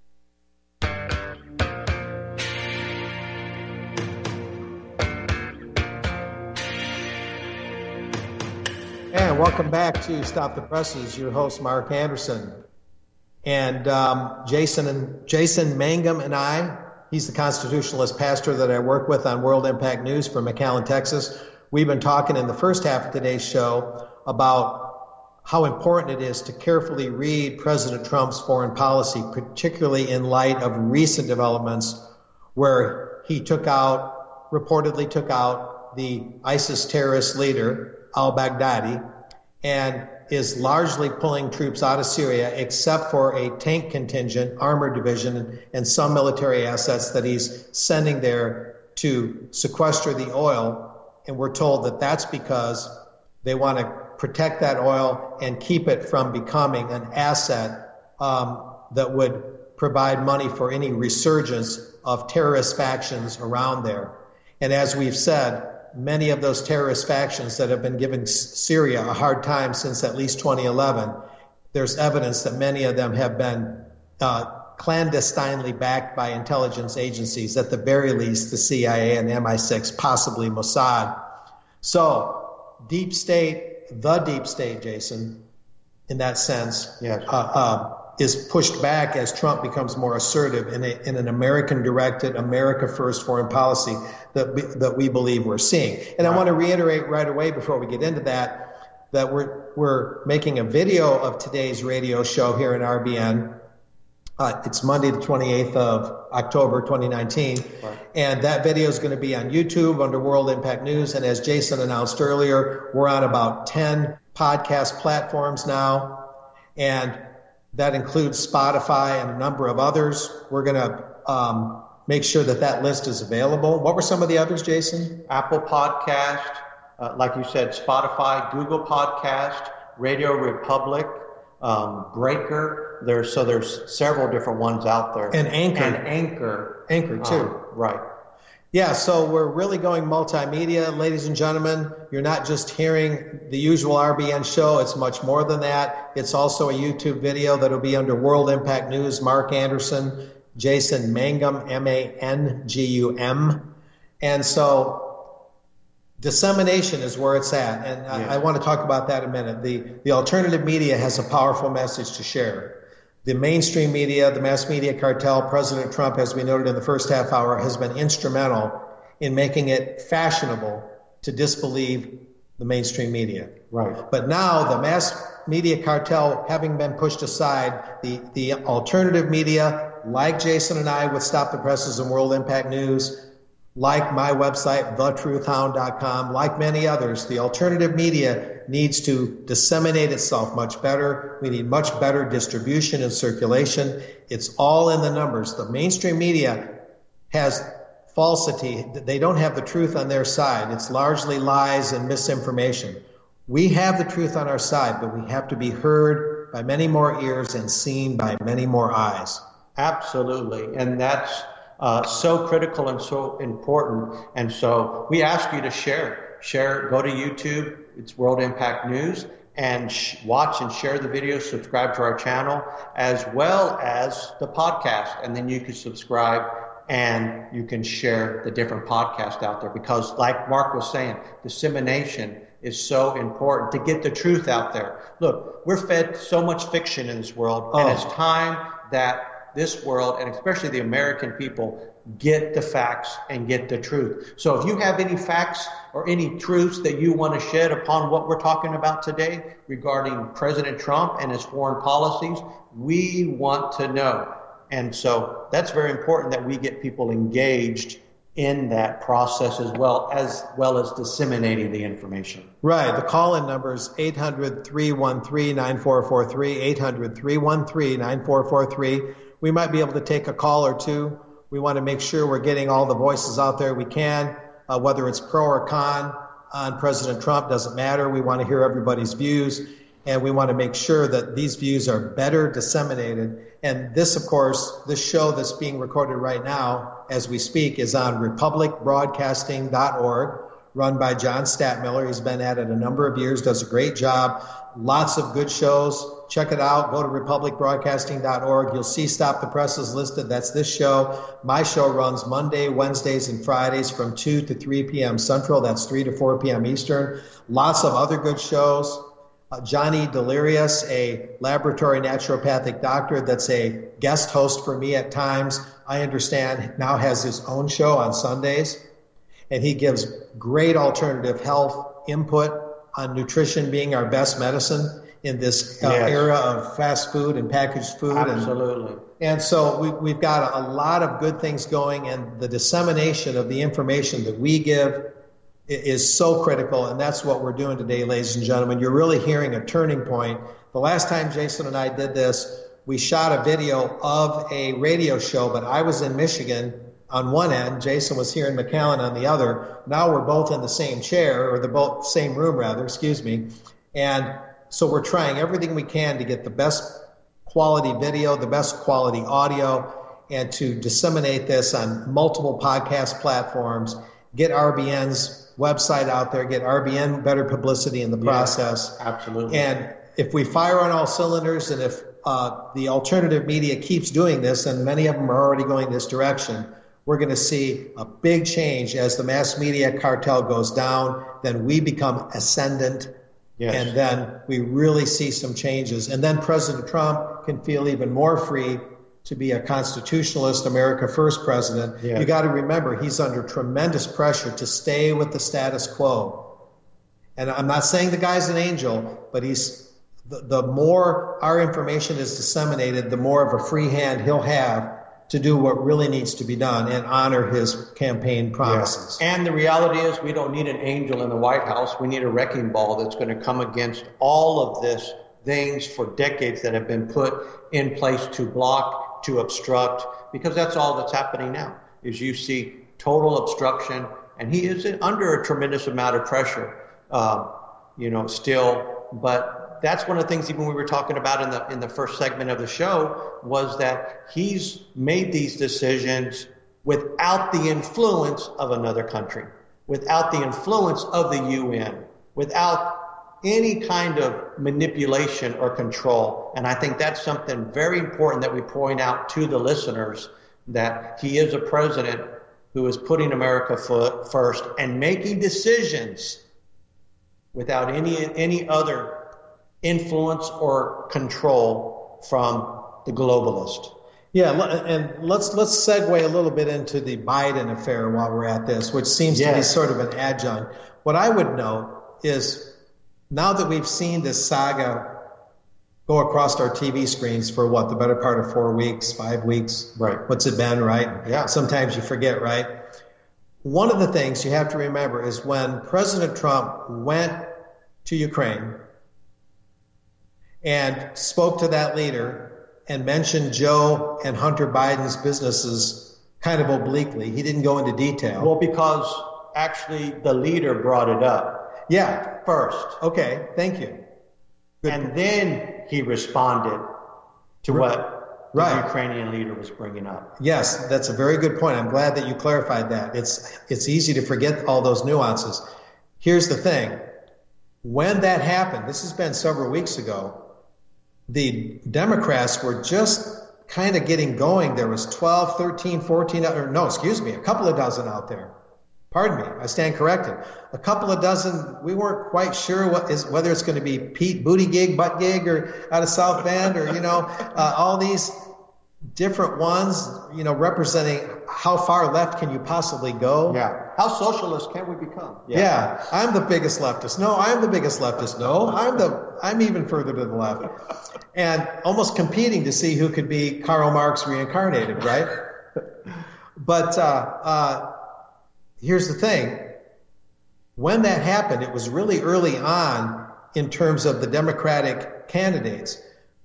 And welcome back to Stop the Presses. Your host, Mark Anderson. And um, Jason and Jason Mangum and I, he's the constitutionalist pastor that I work with on World Impact News from McAllen, Texas. We've been talking in the first half of today's show about how important it is to carefully read President Trump's foreign policy, particularly in light of recent developments where he took out, reportedly took out the ISIS terrorist leader, al-Baghdadi, and is largely pulling troops out of Syria, except for a tank contingent, armored division, and some military assets that he's sending there to sequester the oil. And we're told that that's because they want to protect that oil and keep it from becoming an asset um, that would provide money for any resurgence of terrorist factions around there. And as we've said, many of those terrorist factions that have been giving Syria a hard time since at least twenty eleven, there's evidence that many of them have been uh, clandestinely backed by intelligence agencies, at the very least the C I A and M I six, possibly Mossad. So deep state, the deep state, Jason, in that sense, yes. uh, uh, is pushed back as Trump becomes more assertive in, a, in an American-directed, America-first foreign policy that we, that we believe we're seeing. And right. I want to reiterate right away before we get into that, that we're we're making a video of today's radio show here in R B N. Uh, it's Monday, the twenty-eighth of October, twenty nineteen. Right. And that video is going to be on YouTube under World Impact News. And as Jason announced earlier, we're on about ten podcast platforms now. And that includes Spotify and a number of others. We're going to um, make sure that that list is available. What were some of the others, Jason? Apple Podcast, uh, like you said, Spotify, Google Podcast, Radio Republic, um, Breaker. There's so there's several different ones out there. And Anchor. And Anchor. Anchor, too. Um, right. Yeah, so we're really going multimedia, ladies and gentlemen. You're not just hearing the usual R B N show. It's much more than that. It's also a YouTube video that'll be under World Impact News, Mark Anderson, Jason Mangum, M A N G U M. And so dissemination is where it's at. And Yeah. I, I want to talk about that in a minute. The, the alternative media has a powerful message to share. The mainstream media, the mass media cartel, President Trump, as we noted in the first half hour, has been instrumental in making it fashionable to disbelieve the mainstream media. Right. But now the mass media cartel having been pushed aside, the, the alternative media, like Jason and I with Stop the Presses and World Impact News, like my website, the truth hound dot com, like many others, the alternative media needs to disseminate itself much better. We need much better distribution and circulation. It's all in the numbers. The mainstream media has falsity. They don't have the truth on their side. It's largely lies and misinformation. We have the truth on our side, but we have to be heard by many more ears and seen by many more eyes. Absolutely. And that's uh, so critical and so important. And so we ask you to share. Share, go to YouTube. It's World Impact News. And sh- watch and share the videos, subscribe to our channel, as well as the podcast. And then you can subscribe and you can share the different podcasts out there. Because like Mark was saying, dissemination is so important to get the truth out there. Look, we're fed so much fiction in this world, Oh. and it's time that this world, and especially the American people, get the facts and get the truth. So if you have any facts or any truths that you want to shed upon what we're talking about today regarding President Trump and his foreign policies, we want to know. And so that's very important that we get people engaged in that process as well as well as disseminating the information. Right. The call-in number is eight hundred, three one three, nine four four three, eight hundred, three one three, nine four four three. We might be able to take a call or two. We want to make sure we're getting all the voices out there we can, uh, whether it's pro or con on President Trump, doesn't matter. We want to hear everybody's views, and we want to make sure that these views are better disseminated. And this, of course, this show that's being recorded right now as we speak is on republic broadcasting dot org, run by John Statmiller. He's been at it a number of years, does a great job. Lots of good shows. Check it out. Go to republic broadcasting dot org. You'll see Stop the Presses listed. That's this show. My show runs Monday, Wednesdays, and Fridays from two to three p.m. Central. That's three to four p.m. Eastern. Lots of other good shows. Uh, Johnny Delirious, a laboratory naturopathic doctor that's a guest host for me at times, I understand now has his own show on Sundays. And he gives great alternative health input on nutrition being our best medicine in this uh, Yes. era of fast food and packaged food. Absolutely. And, and so we, we've got a, a lot of good things going, and the dissemination of the information that we give i- is so critical, and that's what we're doing today, ladies and gentlemen. You're really hearing a turning point. The last time Jason and I did this, we shot a video of a radio show, but I was in Michigan on one end, Jason was here in McAllen on the other. Now we're both in the same chair, or the both same room rather, excuse me. And so we're trying everything we can to get the best quality video, the best quality audio, and to disseminate this on multiple podcast platforms, get R B N's website out there, get R B N better publicity in the process. Yes, absolutely. And if we fire on all cylinders, and if uh, the alternative media keeps doing this, and many of them are already going this direction, we're going to see a big change as the mass media cartel goes down. Then we become ascendant, Yes. and then we really see some changes. And then President Trump can feel even more free to be a constitutionalist, America First president. Yes. You got to remember, he's under tremendous pressure to stay with the status quo. And I'm not saying the guy's an angel, but he's the, the more our information is disseminated, the more of a free hand he'll have to do what really needs to be done and honor his campaign promises. Yeah. And the reality is we don't need an angel in the White House. We need a wrecking ball that's going to come against all of this things for decades that have been put in place to block, to obstruct, because that's all that's happening now is you see total obstruction, and he is under a tremendous amount of pressure, uh, you know, still, but that's one of the things even we were talking about in the in the first segment of the show was that he's made these decisions without the influence of another country, without the influence of the U N, without any kind of manipulation or control. And I think that's something very important that we point out to the listeners, that he is a president who is putting America first and making decisions without any any other influence or control from the globalist. Yeah, and let's let's segue a little bit into the Biden affair while we're at this, which seems yes. to be sort of an adjunct. What I would note is, now that we've seen this saga go across our T V screens for what, the better part of four weeks, five weeks? Right. What's it been, right? Yeah. Sometimes you forget, right? One of the things you have to remember is when President Trump went to Ukraine and spoke to that leader and mentioned Joe and Hunter Biden's businesses kind of obliquely. He didn't go into detail. Well, because actually the leader brought it up. Yeah. First. Okay. Thank you. Good. And then he responded to what right. the Ukrainian leader was bringing up. Yes, that's a very good point. I'm glad that you clarified that. It's it's easy to forget all those nuances. Here's the thing. When that happened, this has been several weeks ago, the Democrats were just kind of getting going. There was twelve, thirteen, fourteen, or no, excuse me, a couple of dozen out there. Pardon me, I stand corrected. A couple of dozen, we weren't quite sure what is whether it's going to be Pete Buttigieg, Buttgig, or out of South Bend, or, you know, uh, all these different ones, you know, representing how far left can you possibly go. Yeah. How socialist can we become? Yeah. yeah. I'm the biggest leftist. No, I'm the biggest leftist. No, I'm the, I'm even further to the left. And almost competing to see who could be Karl Marx reincarnated, right? But, uh, uh, here's the thing. When that happened, it was really early on in terms of the Democratic candidates.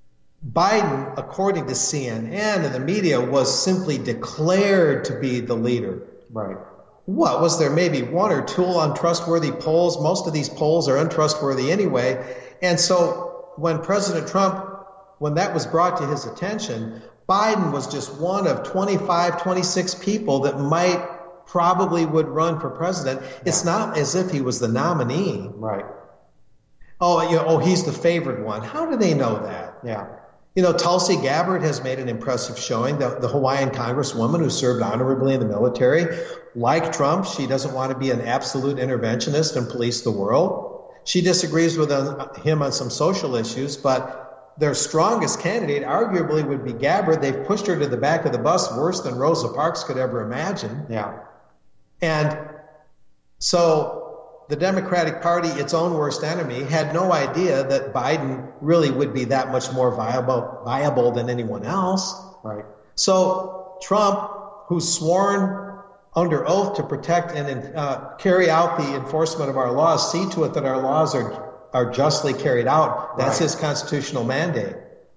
Biden, according to C N N and the media, was simply declared to be the leader. Right. What, was there maybe one or two untrustworthy polls? Most of these polls are untrustworthy anyway. And so when President Trump, when that was brought to his attention, Biden was just one of twenty-five, twenty-six people that might probably would run for president. Yeah. It's not as if he was the nominee. Right. Oh, you know, oh, he's the favored one. How do they know that? Yeah. You know, Tulsi Gabbard has made an impressive showing, the, the Hawaiian congresswoman who served honorably in the military. Like Trump, she doesn't want to be an absolute interventionist and police the world. She disagrees with him on some social issues, but their strongest candidate arguably would be Gabbard. They've pushed her to the back of the bus worse than Rosa Parks could ever imagine. Yeah. And so the Democratic Party, its own worst enemy, had no idea that Biden really would be that much more viable, viable than anyone else. Right. So Trump, who's sworn under oath to protect and uh, carry out the enforcement of our laws, see to it that our laws are, are justly carried out. That's right. His constitutional mandate.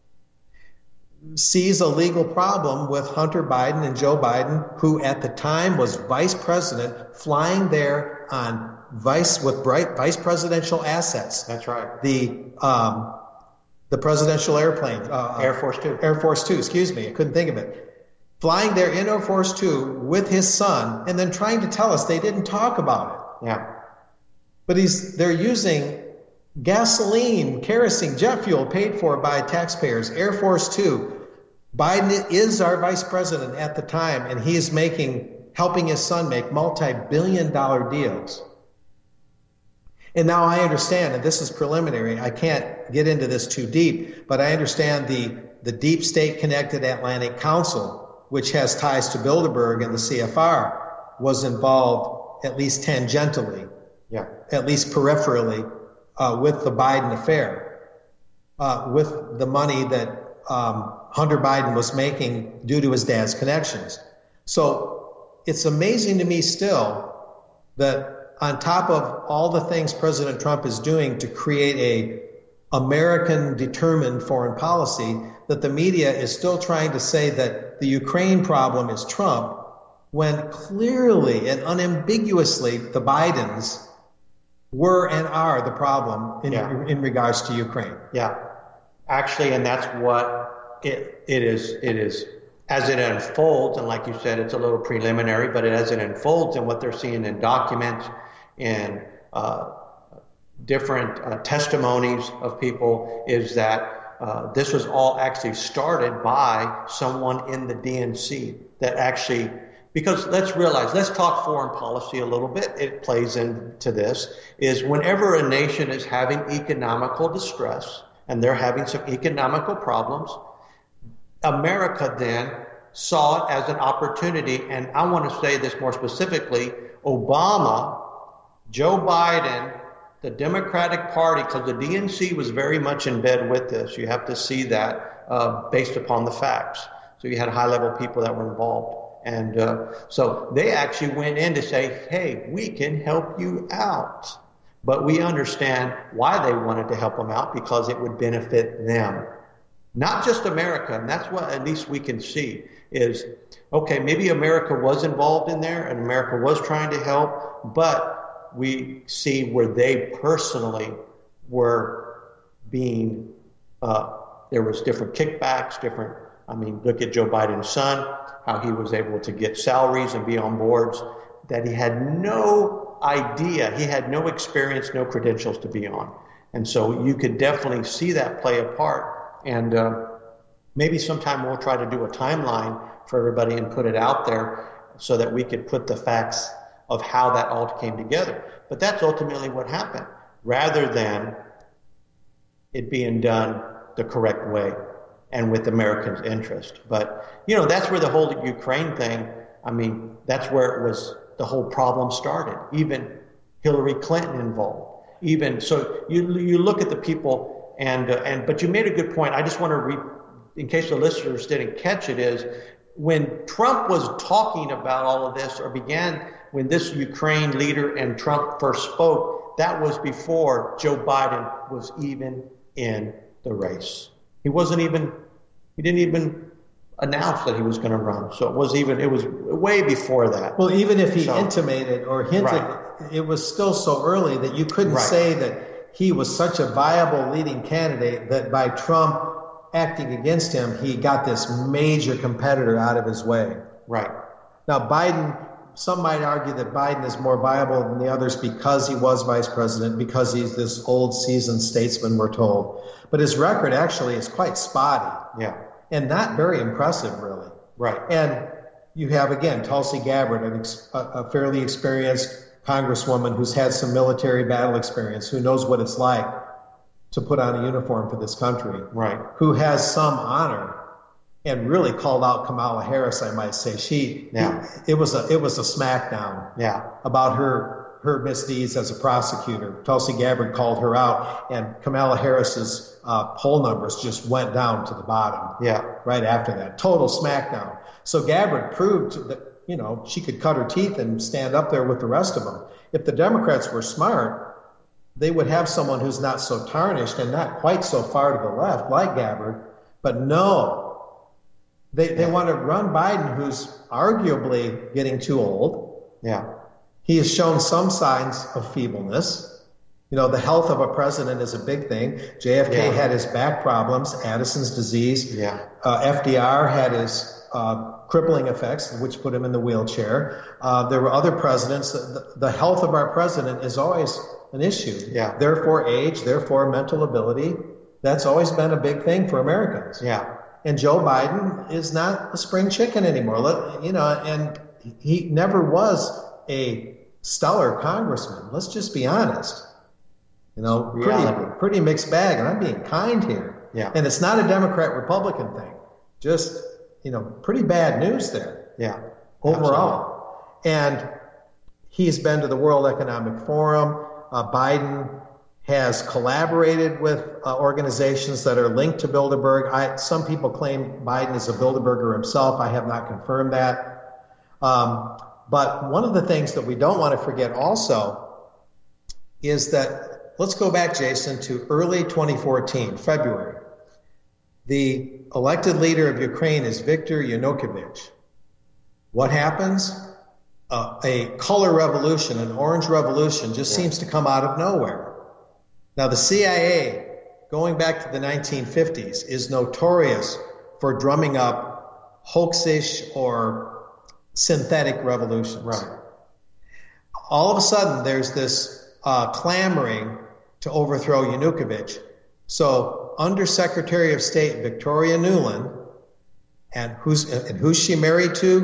Sees a legal problem with Hunter Biden and Joe Biden, who at the time was vice president, flying there on vice with bright vice presidential assets. That's right. The um, the presidential airplane, uh, Air Force Two. Air Force Two. Excuse me, I couldn't think of it. Flying there in Air Force Two with his son, and then trying to tell us they didn't talk about it. Yeah. But he's they're using gasoline, kerosene, jet fuel paid for by taxpayers. Air Force Two. Biden is our vice president at the time, and he is making, helping his son make multi-billion dollar deals. And now I understand, and this is preliminary, I can't get into this too deep, but I understand the, the deep state connected Atlantic Council, which has ties to Bilderberg and the C F R, was involved at least tangentially, yeah, at least peripherally, uh, with the Biden affair, uh, with the money that um, Hunter Biden was making due to his dad's connections. So it's amazing to me still that on top of all the things President Trump is doing to create a American determined foreign policy, that the media is still trying to say that the Ukraine problem is Trump, when clearly and unambiguously the Bidens were and are the problem in, yeah. in regards to Ukraine. Yeah. Actually, and that's what it it is. It is as it unfolds, and like you said, it's a little preliminary, but as it unfolds and what they're seeing in documents and uh, different uh, testimonies of people is that uh, this was all actually started by someone in the D N C that actually Because let's realize, let's talk foreign policy a little bit. It plays into this, is whenever a nation is having economical distress and they're having some economical problems, America then saw it as an opportunity. And I want to say this more specifically, Obama, Joe Biden, the Democratic Party, because the D N C was very much in bed with this. You have to see that uh, based upon the facts. So you had high-level people that were involved. And uh, so they actually went in to say, hey, we can help you out. But we understand why they wanted to help them out, because it would benefit them. Not just America. And that's what at least we can see is, okay, maybe America was involved in there and America was trying to help, but we see where they personally were being, uh, there was different kickbacks, different, I mean, look at Joe Biden's son, how he was able to get salaries and be on boards that he had no idea, he had no experience, no credentials to be on. And so you could definitely see that play a part. And uh, maybe sometime we'll try to do a timeline for everybody and put it out there so that we could put the facts of how that all came together. But that's ultimately what happened, rather than it being done the correct way and with Americans' interest. But, you know, that's where the whole Ukraine thing, I mean, that's where it was, the whole problem started. Even Hillary Clinton involved. Even, so you you look at the people, and, uh, and but you made a good point. I just want to read, in case the listeners didn't catch it, is when Trump was talking about all of this, or began, when this Ukraine leader and Trump first spoke, that was before Joe Biden was even in the race. He wasn't even, he didn't even announce that he was going to run. So it was even, it was way before that. Well, even if he so, intimated or hinted, right. It was still so early that you couldn't right. say that he was such a viable leading candidate that by Trump acting against him, he got this major competitor out of his way. Right. Now, Biden, some might argue that Biden is more viable than the others because he was vice president, because he's this old seasoned statesman, we're told. But his record actually is quite spotty. Yeah. And not very impressive, really. Right. And you have, again, Tulsi Gabbard, an ex- a fairly experienced congresswoman who's had some military battle experience, who knows what it's like to put on a uniform for this country. Right. Who has some honor and really called out Kamala Harris, I might say. She, yeah. it, it was a, it was a smackdown. Yeah. About her, her misdeeds as a prosecutor. Tulsi Gabbard called her out, and Kamala Harris's uh, poll numbers just went down to the bottom. Yeah. Right after that. Total smackdown. So Gabbard proved that, you know, she could cut her teeth and stand up there with the rest of them. If the Democrats were smart, they would have someone who's not so tarnished and not quite so far to the left like Gabbard. But no, they, they want to run Biden, who's arguably getting too old. Yeah. He has shown some signs of feebleness. You know, the health of a president is a big thing. J F K yeah. had his back problems, Addison's disease. Yeah. Uh, F D R had his uh, crippling effects, which put him in the wheelchair. Uh, there were other presidents. The, the health of our president is always an issue. Yeah. Therefore, age, therefore, mental ability. That's always been a big thing for Americans. Yeah. And Joe Biden is not a spring chicken anymore. Let, you know, and he never was a stellar congressman. Let's just be honest. You know, pretty, pretty mixed bag, and I'm being kind here. Yeah. And it's not a Democrat-Republican thing. Just, you know, pretty bad news there. Yeah. Overall. Absolutely. And he's been to the World Economic Forum. Uh, Biden has collaborated with uh, organizations that are linked to Bilderberg. I, some people claim Biden is a Bilderberger himself. I have not confirmed that. Um, but one of the things that we don't want to forget also is that, let's go back, Jason, to early twenty fourteen, February. The elected leader of Ukraine is Viktor Yanukovych. What happens? Uh, a color revolution, an orange revolution, just yeah. seems to come out of nowhere. Now, the C I A, going back to the nineteen fifties, is notorious for drumming up hoaxish or synthetic revolutions. Right. All of a sudden, there's this uh, clamoring to overthrow Yanukovych. So, Under Secretary of State Victoria Nuland, and who's and who's she married to?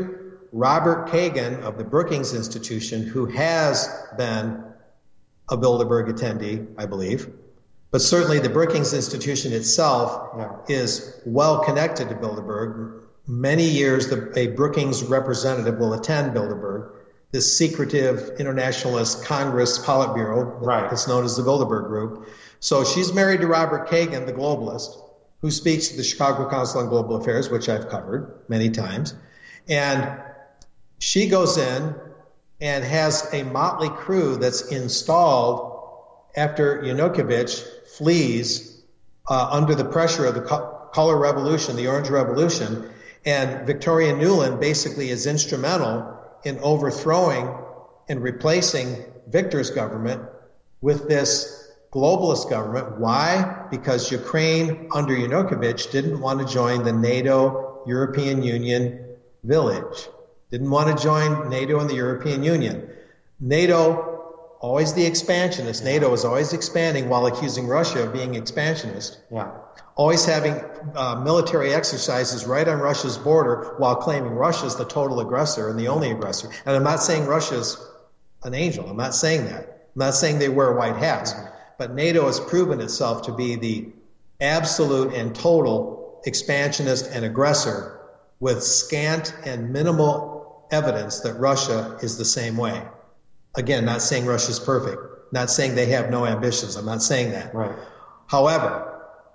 Robert Kagan of the Brookings Institution, who has been a Bilderberg attendee, I believe. But certainly the Brookings Institution itself yeah. is well connected to Bilderberg. Many years, the, a Brookings representative will attend Bilderberg, this secretive internationalist Congress Politburo right. that's known as the Bilderberg Group. So she's married to Robert Kagan, the globalist, who speaks to the Chicago Council on Global Affairs, which I've covered many times. And she goes in and has a motley crew that's installed after Yanukovych flees uh, under the pressure of the co- color revolution, the Orange Revolution. And Victoria Nuland basically is instrumental in overthrowing and replacing Victor's government with this globalist government. Why? Because Ukraine under Yanukovych didn't want to join the NATO European Union village. Didn't want to join NATO and the European Union. NATO, always the expansionist. Yeah. NATO is always expanding while accusing Russia of being expansionist. Yeah. Always having uh, military exercises right on Russia's border while claiming Russia's the total aggressor and the only aggressor. And I'm not saying Russia's an angel. I'm not saying that. I'm not saying they wear white hats. Mm-hmm. But NATO has proven itself to be the absolute and total expansionist and aggressor with scant and minimal evidence that Russia is the same way. Again, not saying Russia's perfect, not saying they have no ambitions. I'm not saying that. Right. However,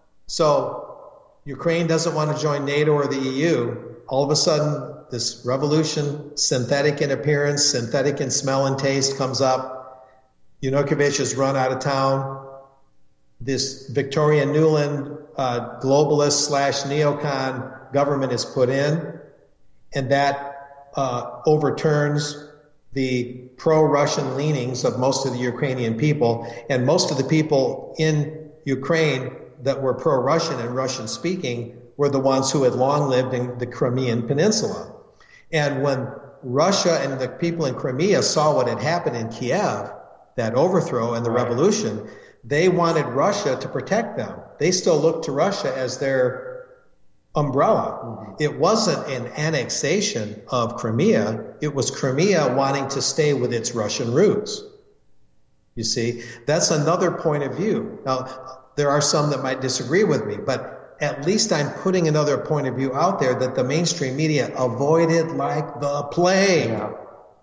so Ukraine doesn't want to join NATO or the E U. All of a sudden, this revolution, synthetic in appearance, synthetic in smell and taste, comes up. Yanukovych is run out of town. This Victoria Nuland uh, globalist slash neocon government is put in, and that uh, overturns the pro-Russian leanings of most of the Ukrainian people. And most of the people in Ukraine that were pro-Russian and Russian-speaking were the ones who had long lived in the Crimean Peninsula. And when Russia and the people in Crimea saw what had happened in Kiev, that overthrow and the right. revolution, they wanted Russia to protect them. They still looked to Russia as their umbrella. Mm-hmm. It wasn't an annexation of Crimea. It was Crimea wanting to stay with its Russian roots. You see, that's another point of view. Now, there are some that might disagree with me, but at least I'm putting another point of view out there that the mainstream media avoided like the plague. Yeah.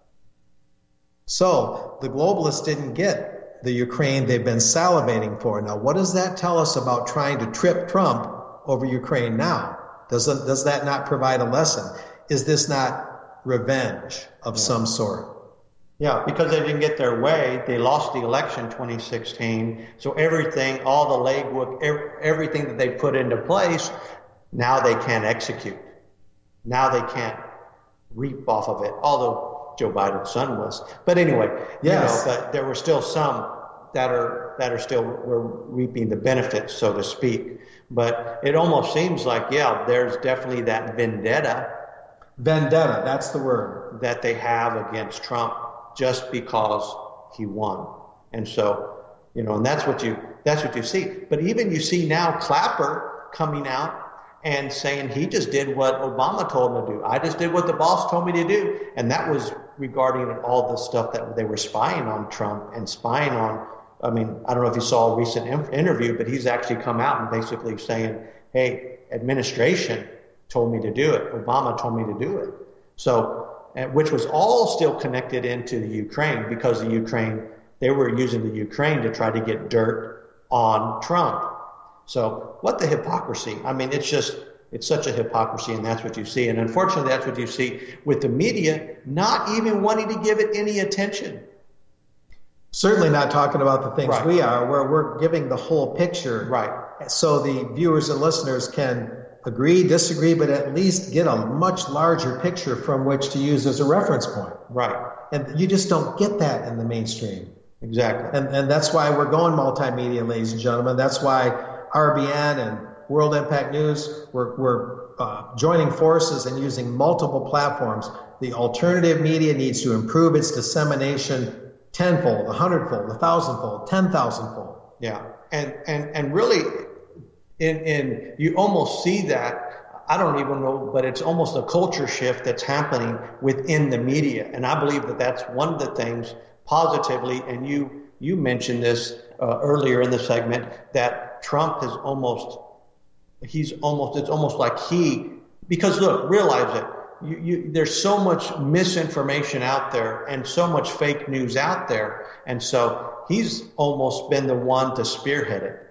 So the globalists didn't get the Ukraine they've been salivating for. Now, what does that tell us about trying to trip Trump over Ukraine now? Doesn't, does that not provide a lesson? Is this not revenge of yeah. some sort? Yeah, because they didn't get their way. They lost the election twenty sixteen. So everything, all the legwork, everything that they put into place, now they can't execute. Now they can't reap off of it. Although Joe Biden's son was. But anyway, yes. you know, but there were still some that are that are still were reaping the benefits, so to speak. But it almost seems like, yeah, there's definitely that vendetta. Vendetta, that's the word. That they have against Trump just because he won. And so, you know, and that's what you that's what you see. But even you see now Clapper coming out and saying he just did what Obama told him to do. I just did what the boss told me to do. And that was regarding all the stuff that they were spying on Trump and spying on, I mean, I don't know if you saw a recent in- interview, but he's actually come out and basically saying, hey, administration told me to do it. Obama told me to do it. So, which was all still connected into the Ukraine because the Ukraine, they were using the Ukraine to try to get dirt on Trump. So what the hypocrisy? I mean, it's just, it's such a hypocrisy, and that's what you see. And unfortunately, that's what you see with the media not even wanting to give it any attention. Certainly not talking about the things right. we are, where we're giving the whole picture. Right. So the viewers and listeners can agree, disagree, but at least get a much larger picture from which to use as a reference point. Right. And you just don't get that in the mainstream. Exactly. And, and that's why we're going multimedia, ladies and gentlemen. That's why R B N and World Impact News, we're, we're uh, joining forces and using multiple platforms. The alternative media needs to improve its dissemination tenfold, a hundredfold, a thousandfold, ten thousandfold. Yeah, and and and really, in in you almost see that. I don't even know, but it's almost a culture shift that's happening within the media. And I believe that that's one of the things positively, and you, you mentioned this uh, earlier in the segment, that Trump has almost, he's almost, it's almost like he, because look, realize it, you, you, there's so much misinformation out there and so much fake news out there. And so he's almost been the one to spearhead it.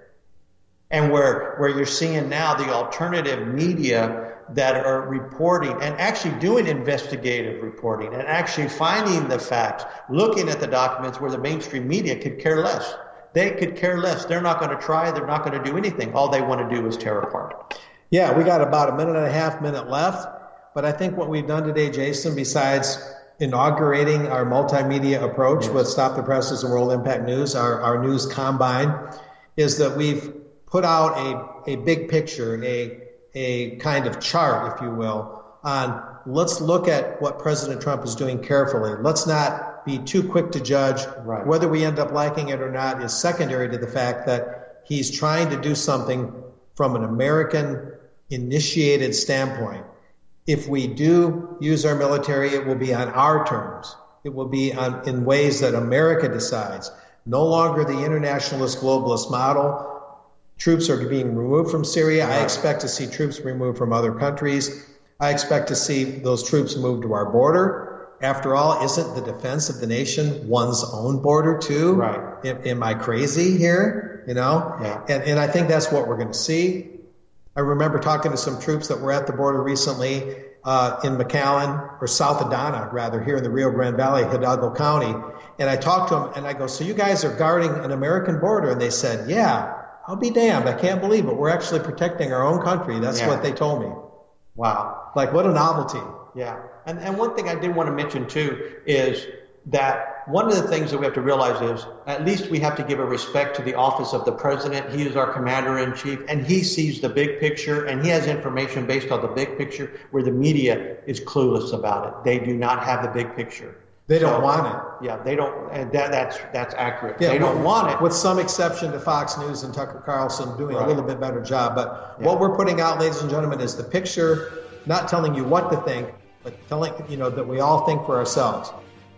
And where, where you're seeing now the alternative media that are reporting and actually doing investigative reporting and actually finding the facts, looking at the documents where the mainstream media could care less. They could care less. They're not going to try. They're not going to do anything. All they want to do is tear apart. Yeah, we got about a minute and a half minute left. But I think what we've done today, Jason, besides inaugurating our multimedia approach yes. with Stop the Presses and World Impact News, our, our news combine, is that we've put out a, a big picture, a, a kind of chart, if you will, on let's look at what President Trump is doing carefully. Let's not be too quick to judge. Right. Whether we end up liking it or not is secondary to the fact that he's trying to do something from an American initiated standpoint. If we do use our military, it will be on our terms. It will be on, in ways that America decides. No longer the internationalist globalist model. Troops are being removed from Syria. I expect to see troops removed from other countries. I expect to see those troops moved to our border. After all, isn't the defense of the nation one's own border too? Right. Am, am I crazy here? You know? Yeah. And, and I think that's what we're going to see. I remember talking to some troops that were at the border recently uh, in McAllen, or South Adana, rather, here in the Rio Grande Valley, Hidalgo County. And I talked to them, and I go, so you guys are guarding an American border? And they said, yeah. I'll be damned. I can't believe it. We're actually protecting our own country. That's yeah. what they told me. Wow. Like, what a novelty. Yeah. And, and one thing I did want to mention, too, is that one of the things that we have to realize is at least we have to give a respect to the office of the president. He is our commander-in-chief, and he sees the big picture, and he has information based on the big picture where the media is clueless about it. They do not have the big picture. They don't so, want it. Yeah, they don't, and that, that's that's accurate. Yeah, they don't with, want it. With some exception to Fox News and Tucker Carlson doing right. a little bit better job. But yeah. what we're putting out, ladies and gentlemen, is the picture, not telling you what to think, but telling, you know, that we all think for ourselves.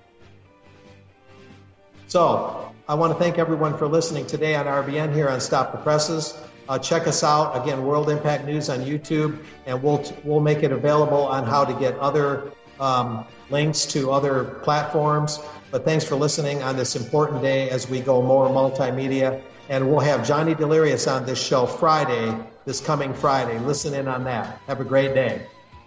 So I want to thank everyone for listening today on R B N here on Stop the Presses. Uh, check us out, again, World Impact News on YouTube, and we'll we'll make it available on how to get other um, links to other platforms. But thanks for listening on this important day as we go more multimedia. And we'll have Johnny Delirious on this show Friday, this coming Friday. Listen in on that. Have a great day.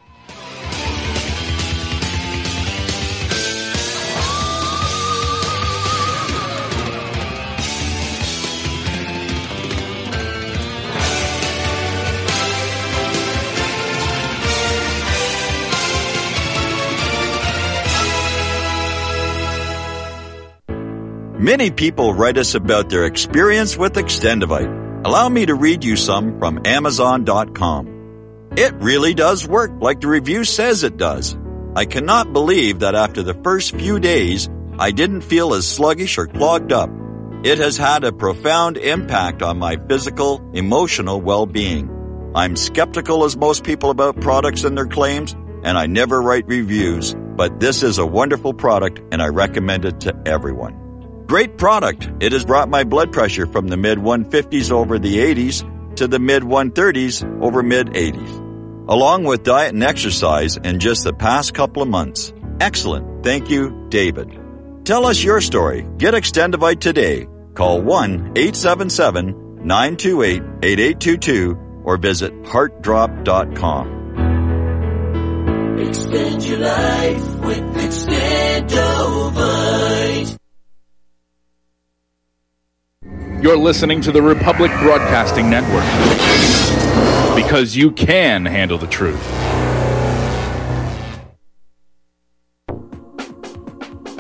Many people write us about their experience with Extendivite. Allow me to read you some from Amazon dot com. It really does work like the review says it does. I cannot believe that after the first few days, I didn't feel as sluggish or clogged up. It has had a profound impact on my physical, emotional well-being. I'm skeptical as most people about products and their claims, and I never write reviews, but this is a wonderful product and I recommend it to everyone. Great product. It has brought my blood pressure from the mid one fifties over the eighties to the mid one thirties over mid eighties. Along with diet and exercise in just the past couple of months. Excellent. Thank you, David. Tell us your story. Get Extendivite today. Call one eight seven seven, nine two eight, eight eight two two or visit heart drop dot com. Extend your life with Extendivite. You're listening to the Republic Broadcasting Network, because you can handle the truth.